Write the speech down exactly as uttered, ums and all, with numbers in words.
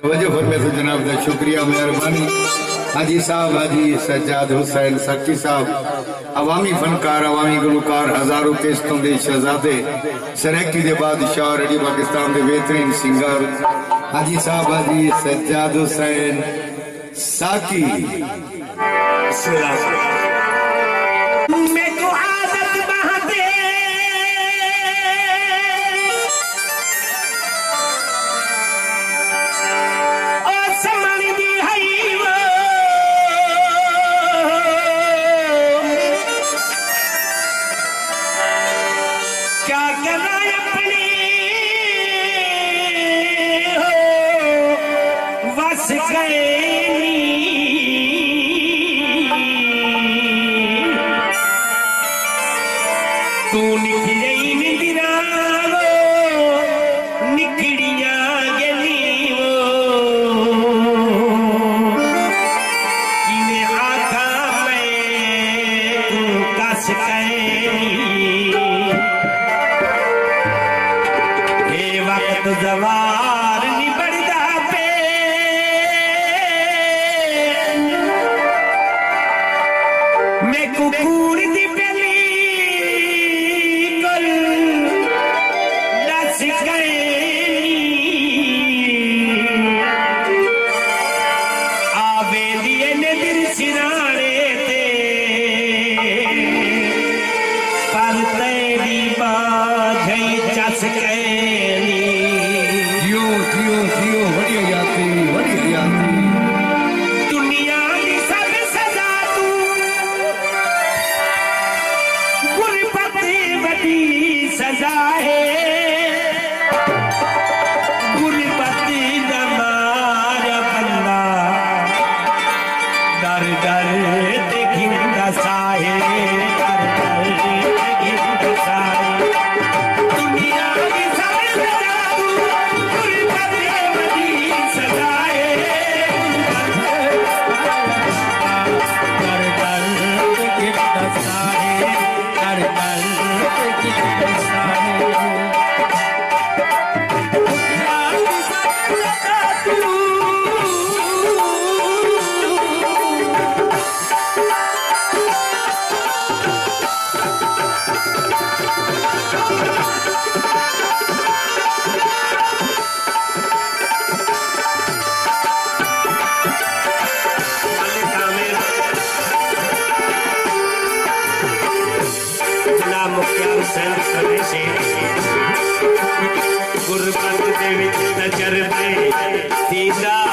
वजह फरमाए तो जनाब का शुक्रिया मेहरबानी। हाजी साहब हाजी सज्जाद हुसैन सकी साहब अवामी फनकार अवामी गुलकार हजारों किस्तों के शहजादे सरैकी के बादशाह रेडी पाकिस्तान के बेहतरीन सिंगर हाजी साहब हाजी सज्जाद हुसैन साकी। तू निकली निदिरा निकड़िया गली किने आखा मैं तू कस हे वक्त जवार निबड़दा पे मैं कुकूर दी दुनिया की सब सजा तू गुरबत बड़ी सजा है गुरबत नमार बंदा डर डर देखिंदा साहे डर डर देखिंदा साहे दुनिया की सब सजा तू गुरबत बड़ी सजा गुरबत दे विच तजर्बे सीधा